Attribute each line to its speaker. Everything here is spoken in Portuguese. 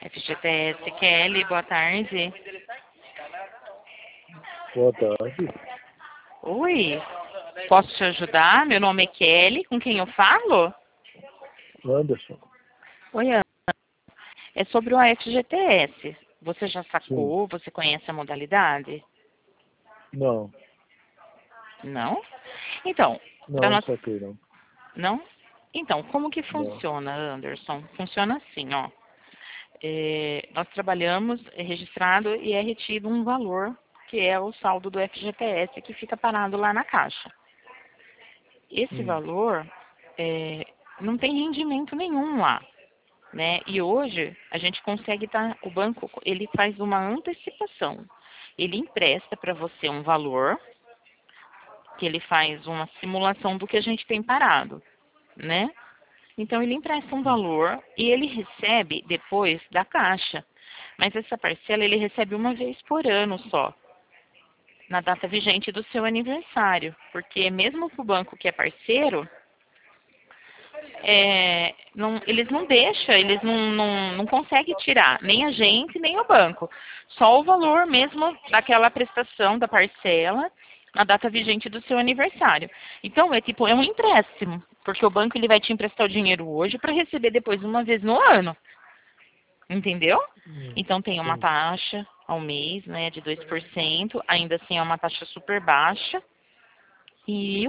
Speaker 1: FGTS Kelly, boa tarde.
Speaker 2: Boa tarde.
Speaker 1: Oi, posso te ajudar? Meu nome é Kelly, com quem eu falo?
Speaker 2: Anderson.
Speaker 1: Oi, Ana. É sobre o FGTS. Você já
Speaker 2: Sim.
Speaker 1: sacou? Você conhece a modalidade?
Speaker 2: Não.
Speaker 1: Não? Então, para
Speaker 2: Não,
Speaker 1: nós...
Speaker 2: saquei não.
Speaker 1: Não? Então, como que
Speaker 2: Não.
Speaker 1: funciona, Anderson? Funciona assim, ó. Nós trabalhamos, é registrado e é retido um valor, que é o saldo do FGTS, que fica parado lá na caixa. Esse
Speaker 2: Hum.
Speaker 1: valor não tem rendimento nenhum lá, né? E hoje a gente consegue o banco ele faz uma antecipação. Ele empresta para você um valor, que ele faz uma simulação do que a gente tem parado, né? Então ele empresta um
Speaker 2: Hum.
Speaker 1: valor e ele recebe depois da caixa. Mas essa parcela ele recebe uma vez por ano só, na data vigente do seu aniversário. Porque mesmo para o banco que é parceiro, eles não deixam, eles não conseguem tirar, nem a gente, nem o banco. Só o valor mesmo daquela prestação da parcela na data vigente do seu aniversário. Então, é um empréstimo, porque o banco ele vai te emprestar o dinheiro hoje para receber depois uma vez no ano. Entendeu? Então tem uma
Speaker 2: Sim.
Speaker 1: taxa ao mês, né, de 2%, ainda assim é uma taxa super baixa. E